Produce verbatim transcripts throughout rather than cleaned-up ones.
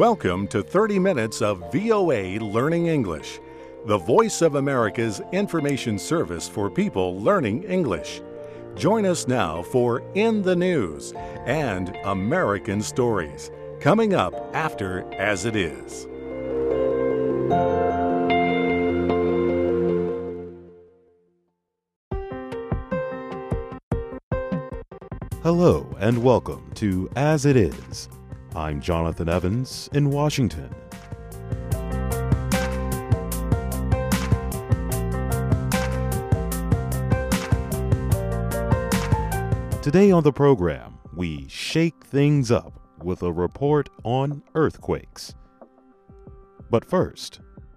Welcome to thirty minutes of V O A Learning English, the voice of America's information service for people learning English. Join us now for In the News and American Stories, coming up after As It Is. Hello and welcome to As It Is. I'm Jonathan Evans in Washington. Today on the program, we shake things up with a report on earthquakes. But first,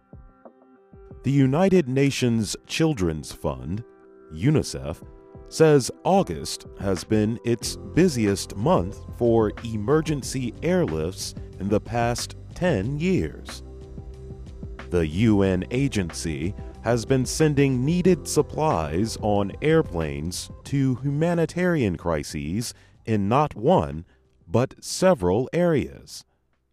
the United Nations Children's Fund, UNICEF, says August has been its busiest month for emergency airlifts in the past ten years. The U N agency has been sending needed supplies on airplanes to humanitarian crises in not one, but several areas.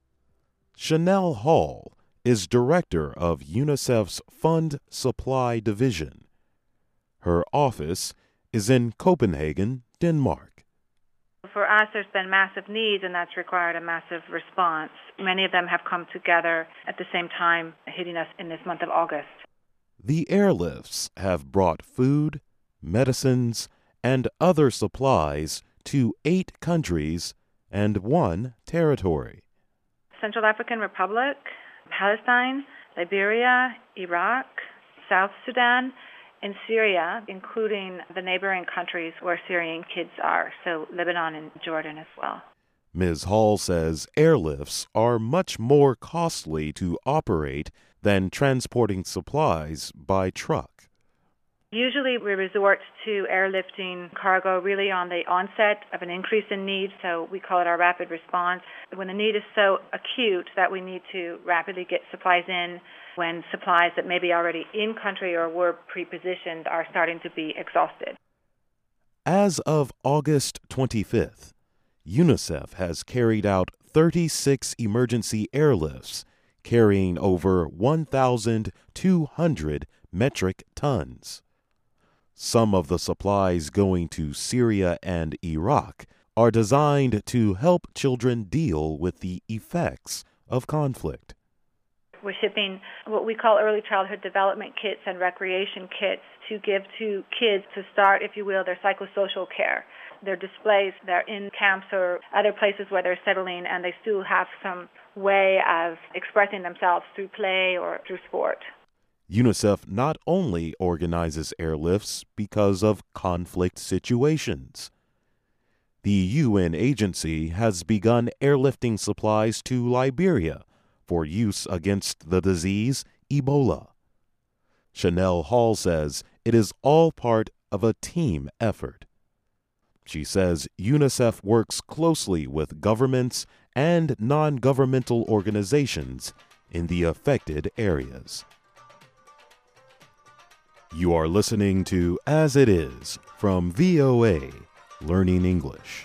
Chanel Hall is director of UNICEF's Fund Supply Division. Her office is in Copenhagen, Denmark. For us, there's been massive needs, and that's required a massive response. Many of them have come together at the same time, hitting us in this month of August. The airlifts have brought food, medicines, and other supplies to eight countries and one territory. Central African Republic, Palestine, Liberia, Iraq, South Sudan, and Syria, including the neighboring countries where Syrian kids are, so Lebanon and Jordan as well. Miz Hall says airlifts are much more costly to operate than transporting supplies by truck. Usually we resort to airlifting cargo really on the onset of an increase in need, so we call it our rapid response. When the need is so acute that we need to rapidly get supplies in, when supplies that may be already in country or were pre-positioned are starting to be exhausted. As of August twenty-fifth, UNICEF has carried out thirty-six emergency airlifts carrying over one thousand two hundred metric tons. Some of the supplies going to Syria and Iraq are designed to help children deal with the effects of conflict. We're shipping what we call early childhood development kits and recreation kits to give to kids to start, if you will, their psychosocial care. They're displaced, they're in camps or other places where they're settling, and they still have some way of expressing themselves through play or through sport. UNICEF not only organizes airlifts because of conflict situations. The U N agency has begun airlifting supplies to Liberia for use against the disease Ebola. Chanel Hall says it is all part of a team effort. She says UNICEF works closely with governments and non-governmental organizations in the affected areas. You are listening to As It Is from V O A Learning English.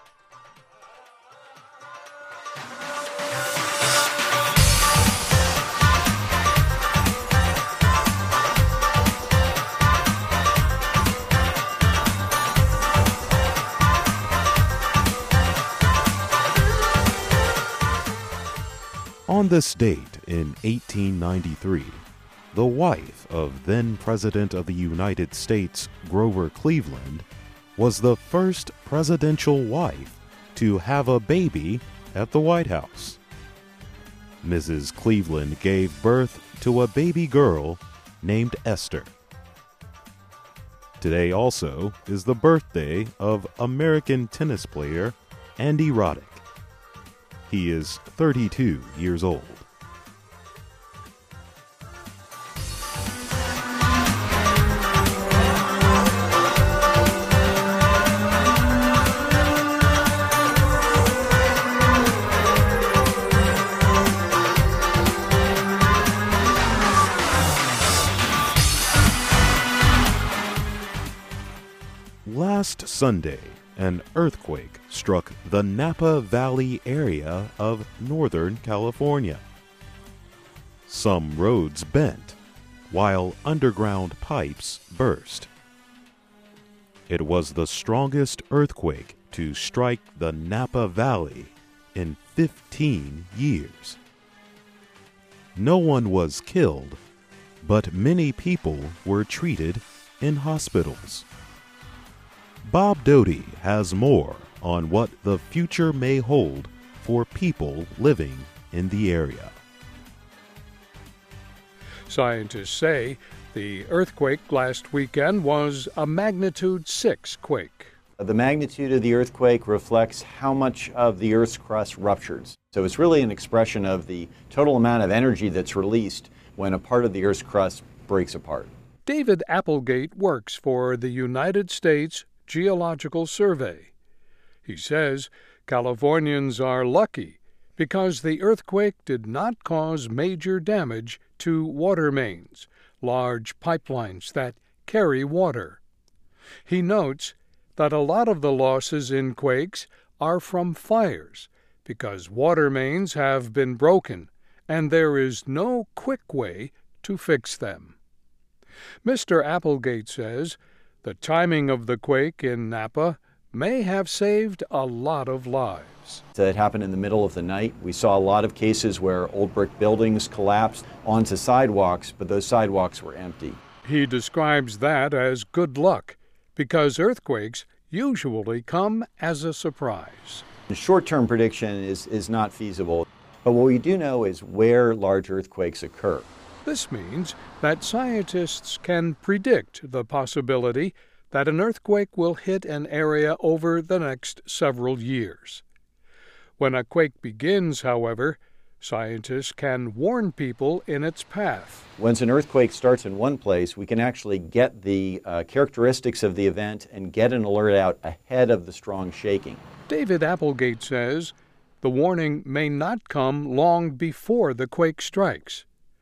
On this date in eighteen ninety-three, the wife of then President of the United States, Grover Cleveland, was the first presidential wife to have a baby at the White House. Missus Cleveland gave birth to a baby girl named Esther. Today also is the birthday of American tennis player Andy Roddick. He is thirty-two years old. Last Sunday, an earthquake struck the Napa Valley area of Northern California. Some roads bent, while underground pipes burst. It was the strongest earthquake to strike the Napa Valley in fifteen years. No one was killed, but many people were treated in hospitals. Bob Doty has more on what the future may hold for people living in the area. Scientists say the earthquake last weekend was a magnitude six quake. The magnitude of the earthquake reflects how much of the Earth's crust ruptured. So it's really an expression of the total amount of energy that's released when a part of the Earth's crust breaks apart. David Applegate works for the United States Geological Survey. He says Californians are lucky because the earthquake did not cause major damage to water mains, large pipelines that carry water. He notes that a lot of the losses in quakes are from fires because water mains have been broken and there is no quick way to fix them. Mister Applegate says the timing of the quake in Napa may have saved a lot of lives. It happened in the middle of the night. We saw a lot of cases where old brick buildings collapsed onto sidewalks, but those sidewalks were empty. He describes that as good luck because earthquakes usually come as a surprise. The short-term prediction is, is not feasible, but what we do know is where large earthquakes occur. This means that scientists can predict the possibility that an earthquake will hit an area over the next several years. When a quake begins, however, scientists can warn people in its path. Once an earthquake starts in one place, we can actually get the uh, characteristics of the event and get an alert out ahead of the strong shaking. David Applegate says the warning may not come long before the quake strikes.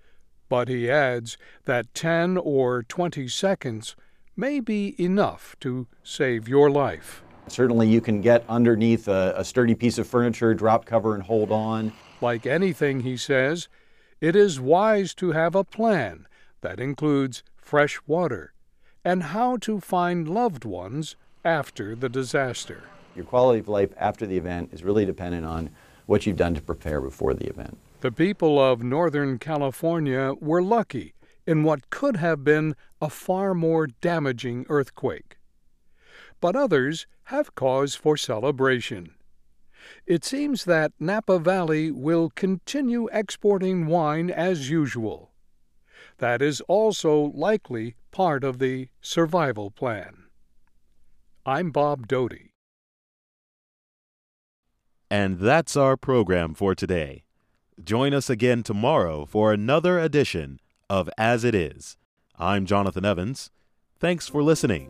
But he adds that ten or twenty seconds may be enough to save your life. Certainly you can get underneath a, a sturdy piece of furniture, drop cover, and hold on. Like anything, he says, it is wise to have a plan that includes fresh water and how to find loved ones after the disaster. Your quality of life after the event is really dependent on what you've done to prepare before the event. The people of Northern California were lucky in what could have been a far more damaging earthquake. But others have cause for celebration. It seems that Napa Valley will continue exporting wine as usual. That is also likely part of the survival plan. I'm Bob Doty. And that's our program for today. Join us again tomorrow for another edition of As It Is. I'm Jonathan Evans. Thanks for listening.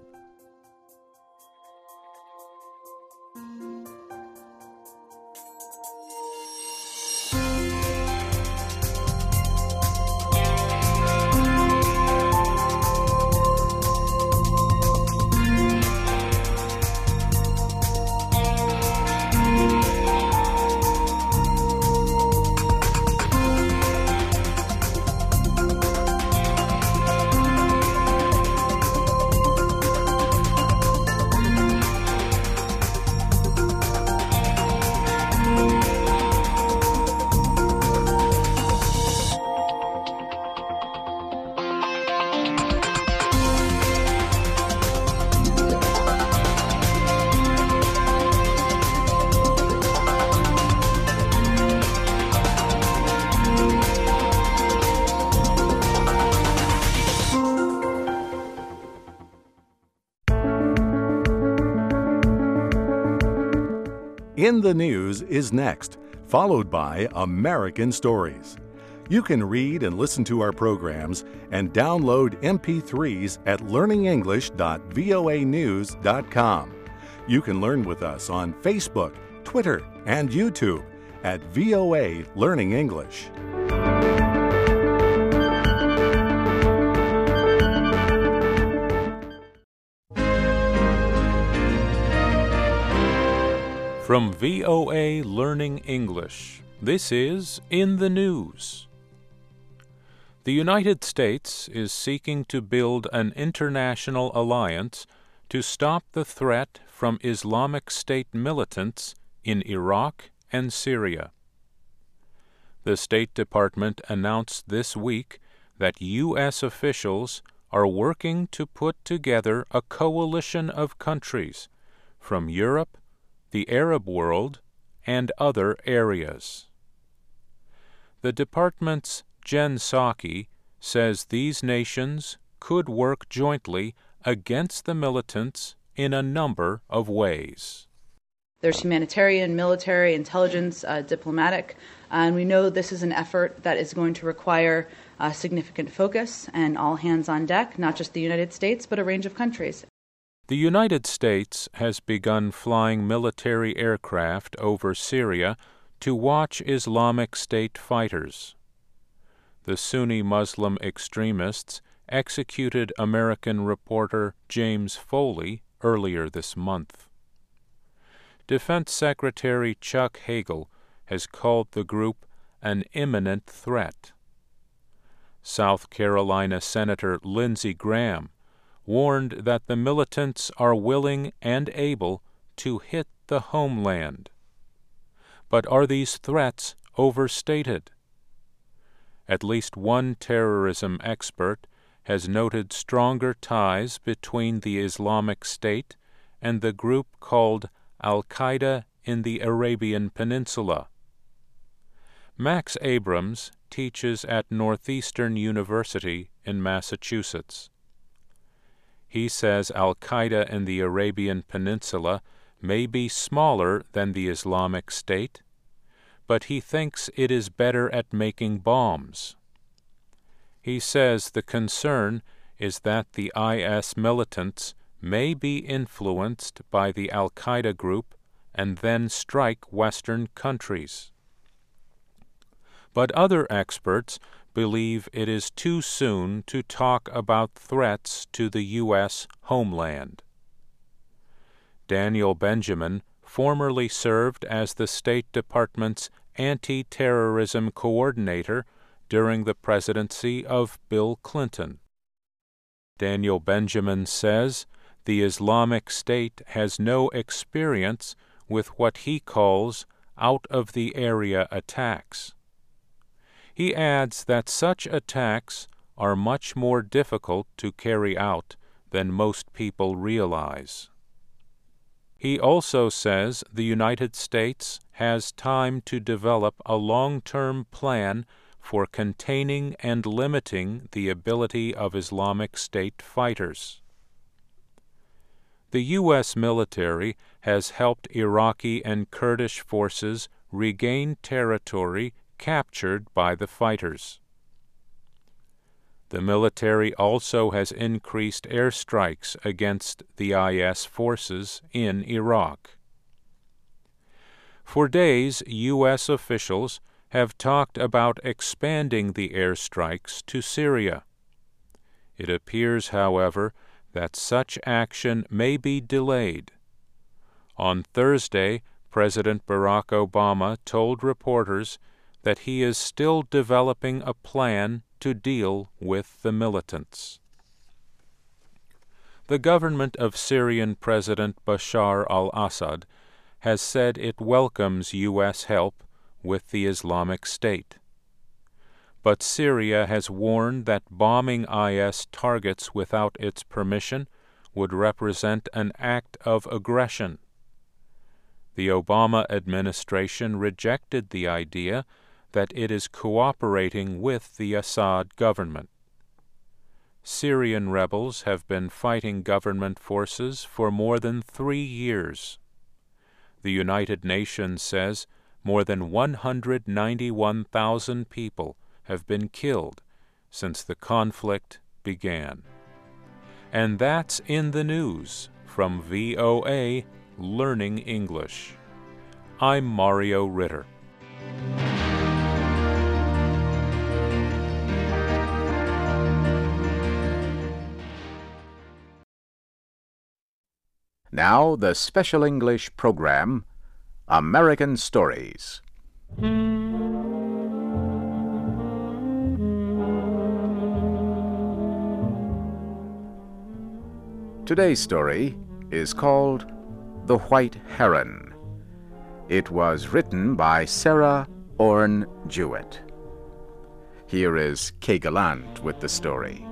In the News is next, followed by American Stories. You can read and listen to our programs and download M P threes at learning english dot voa news dot com. You can learn with us on Facebook, Twitter, and YouTube at V O A Learning English. From V O A Learning English, this is In the News. The United States is seeking to build an international alliance to stop the threat from Islamic State militants in Iraq and Syria. The State Department announced this week that U S officials are working to put together a coalition of countries from Europe, the Arab world, and other areas. The department's Jen Psaki says these nations could work jointly against the militants in a number of ways. There's humanitarian, military, intelligence, uh, diplomatic, and we know this is an effort that is going to require uh, significant focus and all hands on deck, not just the United States, but a range of countries. The United States has begun flying military aircraft over Syria to watch Islamic State fighters. The Sunni Muslim extremists executed American reporter James Foley earlier this month. Defense Secretary Chuck Hagel has called the group an imminent threat. South Carolina Senator Lindsey Graham warned that the militants are willing and able to hit the homeland. But are these threats overstated? At least one terrorism expert has noted stronger ties between the Islamic State and the group called Al-Qaeda in the Arabian Peninsula. Max Abrams teaches at Northeastern University in Massachusetts. He says Al-Qaeda in the Arabian Peninsula may be smaller than the Islamic State, but he thinks it is better at making bombs. He says the concern is that the I S militants may be influenced by the Al-Qaeda group and then strike Western countries. But other experts believe it is too soon to talk about threats to the U S homeland. Daniel Benjamin formerly served as the State Department's anti-terrorism coordinator during the presidency of Bill Clinton. Daniel Benjamin says the Islamic State has no experience with what he calls out-of-the-area attacks. He adds that such attacks are much more difficult to carry out than most people realize. He also says the United States has time to develop a long-term plan for containing and limiting the ability of Islamic State fighters. The U S military has helped Iraqi and Kurdish forces regain territory captured by the fighters. The military also has increased airstrikes against the I S forces in Iraq. For days, U S officials have talked about expanding the airstrikes to Syria. It appears, however, that such action may be delayed. On Thursday, President Barack Obama told reporters that he is still developing a plan to deal with the militants. The government of Syrian President Bashar al-Assad has said it welcomes U S help with the Islamic State. But Syria has warned that bombing I S targets without its permission would represent an act of aggression. The Obama administration rejected the idea that it is cooperating with the Assad government. Syrian rebels have been fighting government forces for more than three years. The United Nations says more than one hundred ninety-one thousand people have been killed since the conflict began. And that's in the news from V O A Learning English. I'm Mario Ritter. Now the Special English program American Stories. Today's story is called The White Heron. It was written by Sarah Orne Jewett. Here is Kay Gallant with the story.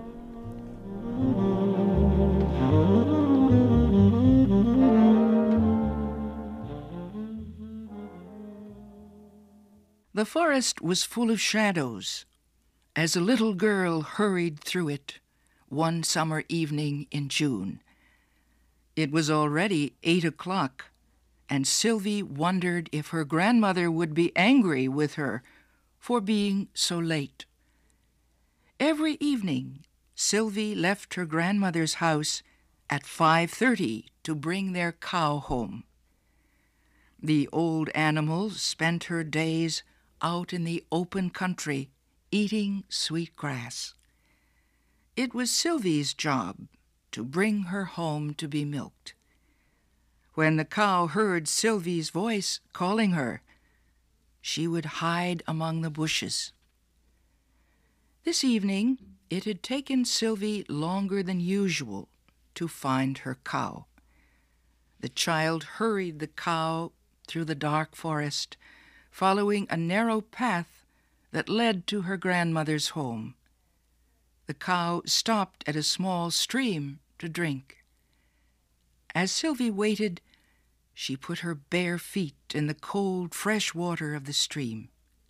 The forest was full of shadows as a little girl hurried through it one summer evening in June. It was already eight o'clock, and Sylvie wondered if her grandmother would be angry with her for being so late. Every evening, Sylvie left her grandmother's house at five thirty to bring their cow home. The old animal spent her days out in the open country, eating sweet grass. It was Sylvie's job to bring her home to be milked. When the cow heard Sylvie's voice calling her, she would hide among the bushes. This evening, it had taken Sylvie longer than usual to find her cow. The child hurried the cow through the dark forest, following a narrow path that led to her grandmother's home. The cow stopped at a small stream to drink. As Sylvie waited, she put her bare feet in the cold, fresh water of the stream.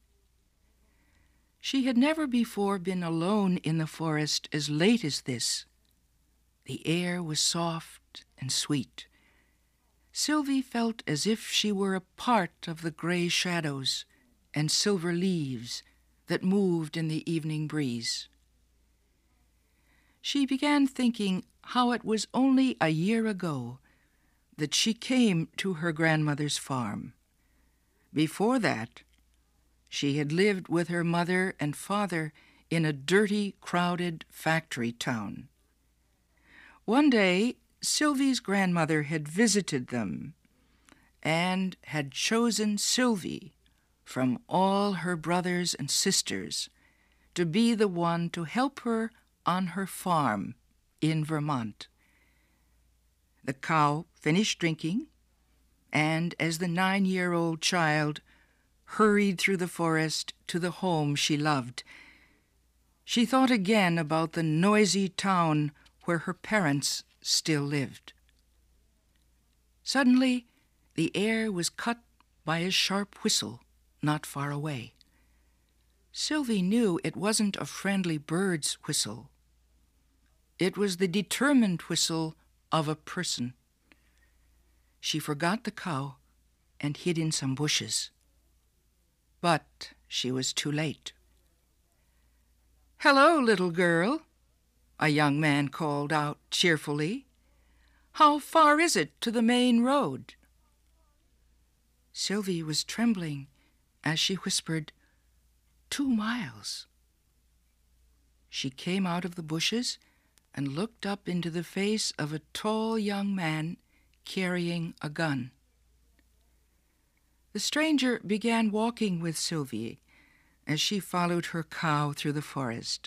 She had never before been alone in the forest as late as this. The air was soft and sweet. Sylvie felt as if she were a part of the gray shadows and silver leaves that moved in the evening breeze. She began thinking how it was only a year ago that she came to her grandmother's farm. Before that, she had lived with her mother and father in a dirty, crowded factory town. One day, Sylvie's grandmother had visited them and had chosen Sylvie from all her brothers and sisters to be the one to help her on her farm in Vermont. The cow finished drinking, and as the nine-year-old child hurried through the forest to the home she loved, she thought again about the noisy town where her parents still lived. Suddenly, the air was cut by a sharp whistle not far away. Sylvie knew it wasn't a friendly bird's whistle. It was the determined whistle of a person. She forgot the cow and hid in some bushes. But she was too late. "Hello, little girl," a young man called out cheerfully. "How far is it to the main road?" Sylvie was trembling as she whispered, "Two miles." She came out of the bushes and looked up into the face of a tall young man carrying a gun. The stranger began walking with Sylvie as she followed her cow through the forest.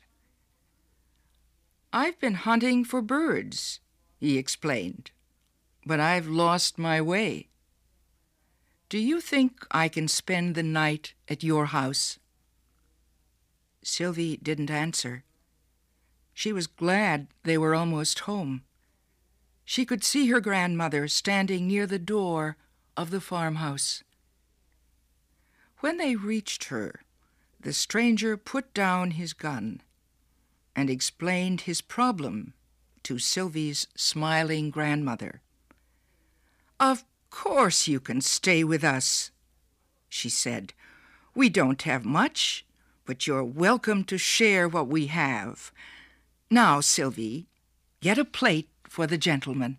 "I've been hunting for birds," he explained, "but I've lost my way. Do you think I can spend the night at your house?" Sylvie didn't answer. She was glad they were almost home. She could see her grandmother standing near the door of the farmhouse. When they reached her, the stranger put down his gun and explained his problem to Sylvie's smiling grandmother. "Of course you can stay with us," she said. "We don't have much, but you're welcome to share what we have. Now, Sylvie, get a plate for the gentleman."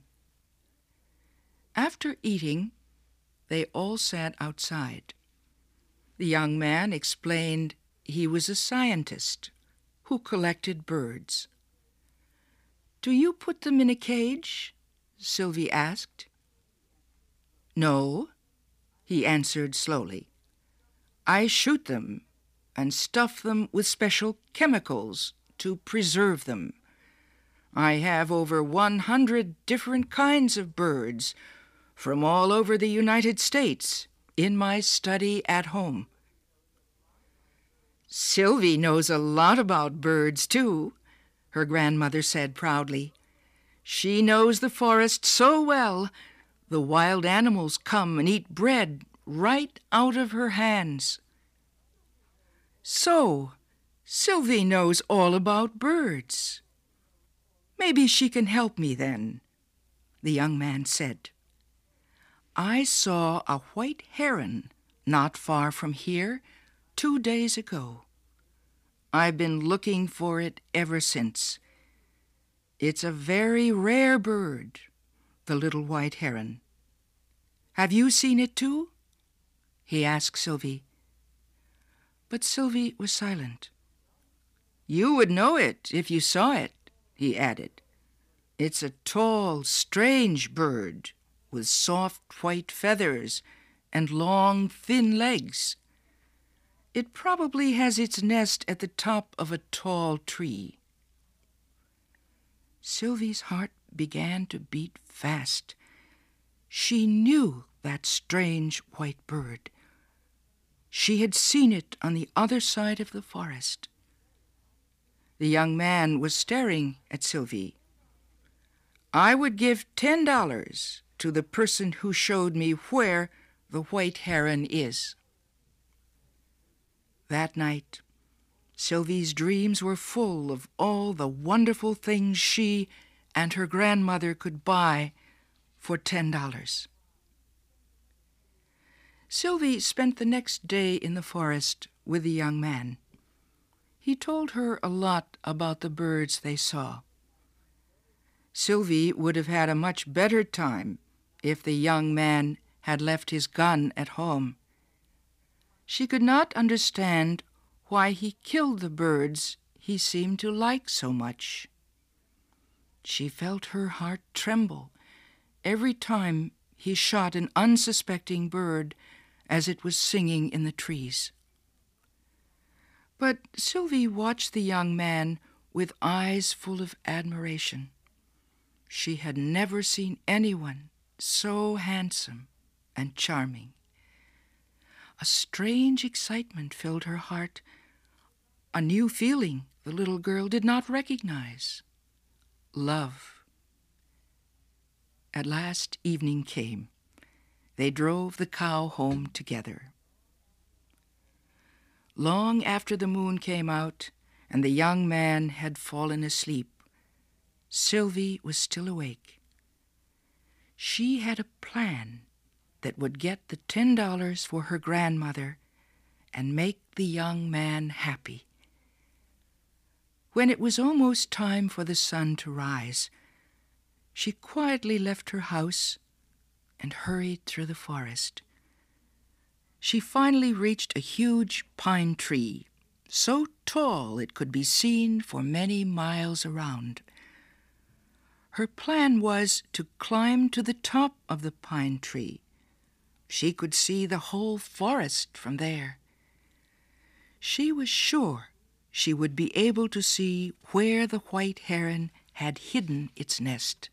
After eating, they all sat outside. The young man explained he was a scientist who collected birds. "Do you put them in a cage?" Sylvie asked. "No, he answered slowly. I shoot them and stuff them with special chemicals to preserve them. I have over one hundred different kinds of birds from all over the United States in my study at home. Sylvie knows a lot about birds, too, her grandmother said proudly. She knows the forest so well, the wild animals come and eat bread right out of her hands. So, Sylvie knows all about birds. Maybe she can help me then, the young man said. I saw a white heron not far from here two days ago. I've been looking for it ever since. It's a very rare bird, the little white heron. Have you seen it too? He asked Sylvie. But Sylvie was silent. You would know it if you saw it, he added. It's a tall, strange bird with soft white feathers and long, thin legs. It probably has its nest at the top of a tall tree. Sylvie's heart began to beat fast. She knew that strange white bird. She had seen it on the other side of the forest. The young man was staring at Sylvie. I would give ten dollars to the person who showed me where the white heron is. That night, Sylvie's dreams were full of all the wonderful things she and her grandmother could buy for ten dollars. Sylvie spent the next day in the forest with the young man. He told her a lot about the birds they saw. Sylvie would have had a much better time if the young man had left his gun at home. She could not understand why he killed the birds he seemed to like so much. She felt her heart tremble every time he shot an unsuspecting bird as it was singing in the trees. But Sylvie watched the young man with eyes full of admiration. She had never seen anyone so handsome and charming. A strange excitement filled her heart, a new feeling the little girl did not recognize. Love. At last evening came. They drove the cow home together. Long after the moon came out and the young man had fallen asleep, Sylvie was still awake. She had a plan that would get the ten dollars for her grandmother and make the young man happy. When it was almost time for the sun to rise, she quietly left her house and hurried through the forest. She finally reached a huge pine tree, so tall it could be seen for many miles around. Her plan was to climb to the top of the pine tree. She could see the whole forest from there. She was sure she would be able to see where the white heron had hidden its nest.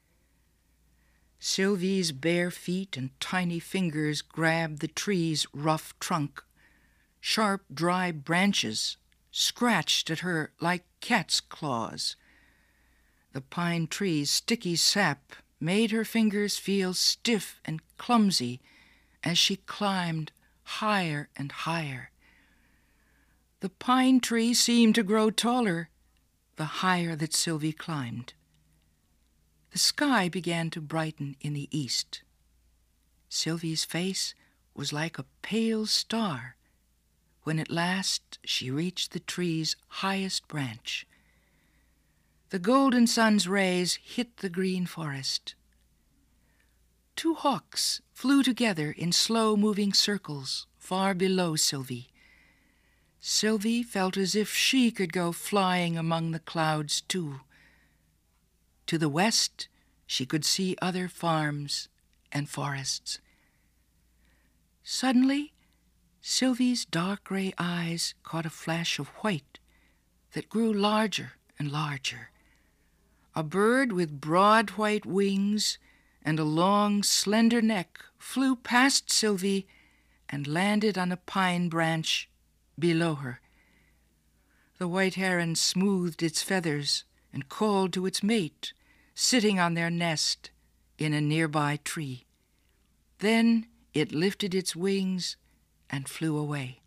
Sylvie's bare feet and tiny fingers grabbed the tree's rough trunk. Sharp, dry branches scratched at her like cat's claws. The pine tree's sticky sap made her fingers feel stiff and clumsy as she climbed higher and higher. The pine tree seemed to grow taller the higher that Sylvie climbed. The sky began to brighten in the east. Sylvie's face was like a pale star when at last she reached the tree's highest branch. The golden sun's rays hit the green forest. Two hawks flew together in slow-moving circles far below Sylvie. Sylvie felt as if she could go flying among the clouds too. To the west, she could see other farms and forests. Suddenly, Sylvie's dark gray eyes caught a flash of white that grew larger and larger. A bird with broad white wings and a long, slender neck flew past Sylvie and landed on a pine branch below her. The white heron smoothed its feathers and called to its mate, sitting on their nest in a nearby tree. Then it lifted its wings and flew away.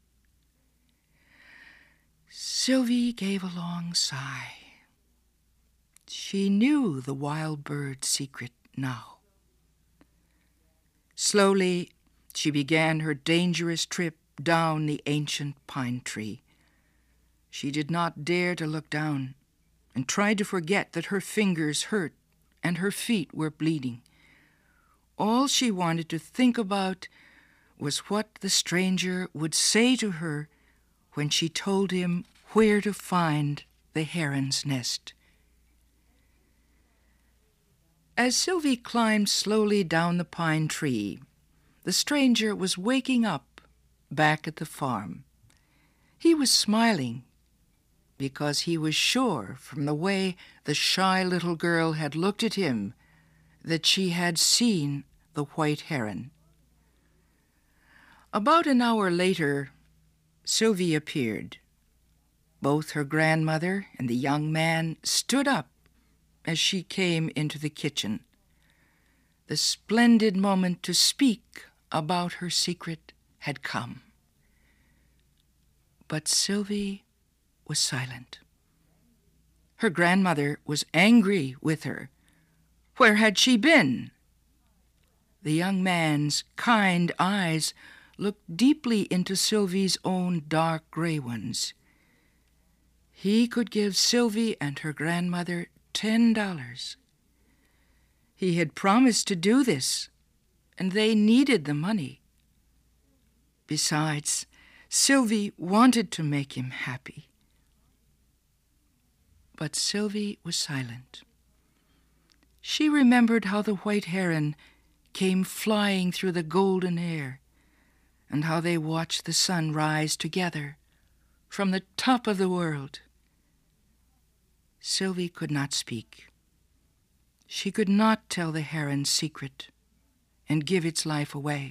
Sylvie gave a long sigh. She knew the wild bird's secret now. Slowly, she began her dangerous trip down the ancient pine tree. She did not dare to look down and tried to forget that her fingers hurt and her feet were bleeding. All she wanted to think about was what the stranger would say to her when she told him where to find the heron's nest. As Sylvie climbed slowly down the pine tree, the stranger was waking up back at the farm. He was smiling because he was sure from the way the shy little girl had looked at him that she had seen the white heron. About an hour later, Sylvie appeared. Both her grandmother and the young man stood up as she came into the kitchen. The splendid moment to speak about her secret had come. But Sylvie was silent. Her grandmother was angry with her. Where had she been? The young man's kind eyes looked deeply into Sylvie's own dark gray ones. He could give Sylvie and her grandmother ten dollars. He had promised to do this, and they needed the money. Besides, Sylvie wanted to make him happy. But Sylvie was silent. She remembered how the white heron came flying through the golden air, and how they watched the sun rise together from the top of the world. Sylvie could not speak. She could not tell the heron's secret and give its life away.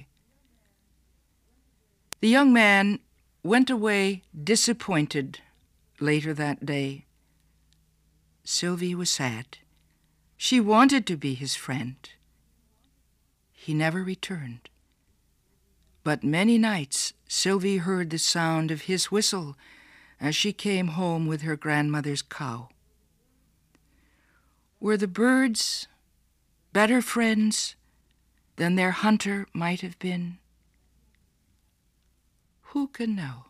The young man went away disappointed later that day. Sylvie was sad. She wanted to be his friend. He never returned. But many nights Sylvie heard the sound of his whistle as she came home with her grandmother's cow. Were the birds better friends than their hunter might have been? Who can know?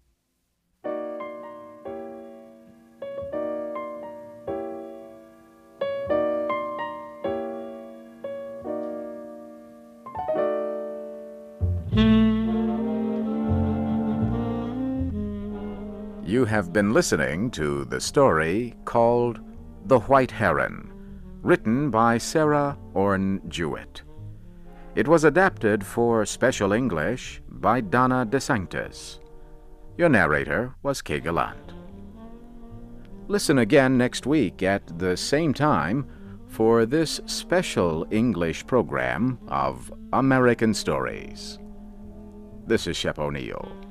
You have been listening to the story called The White Heron, written by Sarah Orne Jewett. It was adapted for Special English by Donna DeSanctis. Your narrator was Kay Gallant. Listen again next week at the same time for this special English program of American Stories. This is Shep O'Neill.